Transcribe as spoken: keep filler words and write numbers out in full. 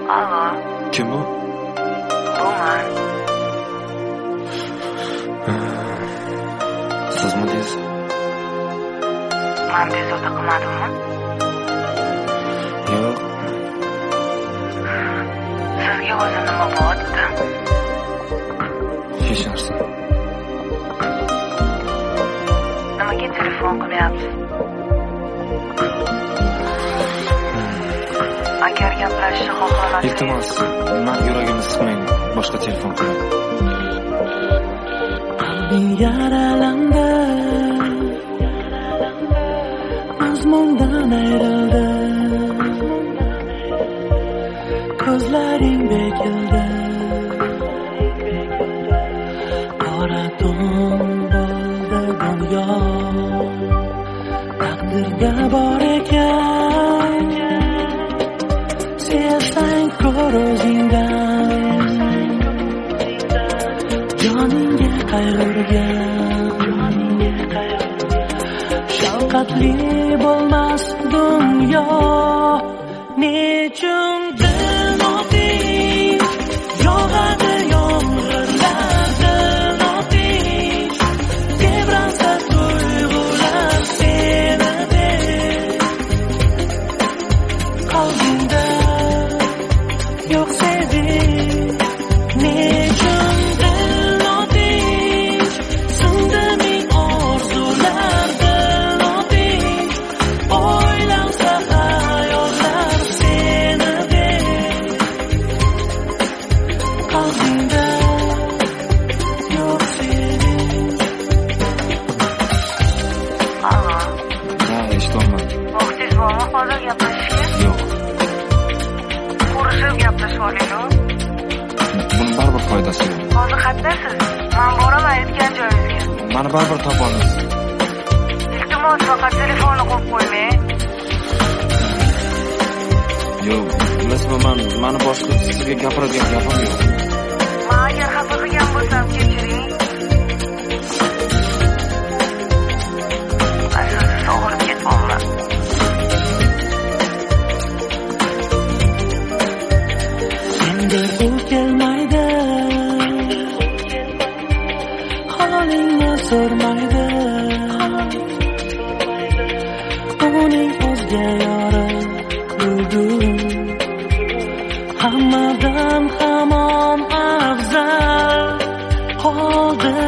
Alo. Kim bu? Buman. Sizmi deysiz? Men bezovta qilmadimmi? Yo'q. Sizga o'zi nima bo'lyapti? Hech narsa. Nimaga telefon qilyapsiz? Agar gaplashishni xohlasangiz, Iltimos, men yuragimni siqmang, boshqa telefon qiling. Qalbim yaralandi, mazmundan ayrildi, ko'zlaring bekildi, qora tun bo'ldi dunyo, taqdirga bor ekan, sevsang ko'r o'zingdan, joningga qayg'urgan, shafqatli bo'lmas dunyo, nechun dil otish, yog'adi yomg'irlar dil otish, tebransa tuyg'ular seni deb, qalbingda yo'q sevgi, nechun dil otish, sindi ming orzular dil otish, o'ylansa xayollar seni deb, qalbingda yo'q sevgi. Alo. Ha, eshitolmadim. Vaqtingiz bormi hozir gaplashishga? Yo'q. Ko'rishib gaplashib olaylik. Buni baribir foydasi yo'q. Hozir qayerdasiz? Men boraman aytgan joyingizga. Meni baribir topolmaysiz. Iltimos, faqat telefonni qo'yib qo'ymang. Yo'q, bilasizmi, men meni boshqa sizga gapiradigan gapim yo'q. Men agar xafa qilgan bo'lsam, kechiring. Aslida sog'inib ketmoqman. Senga u kelmaydi, holingni so'rmaydi, uning o'zga yori bugun hammadan hamon afzal, holda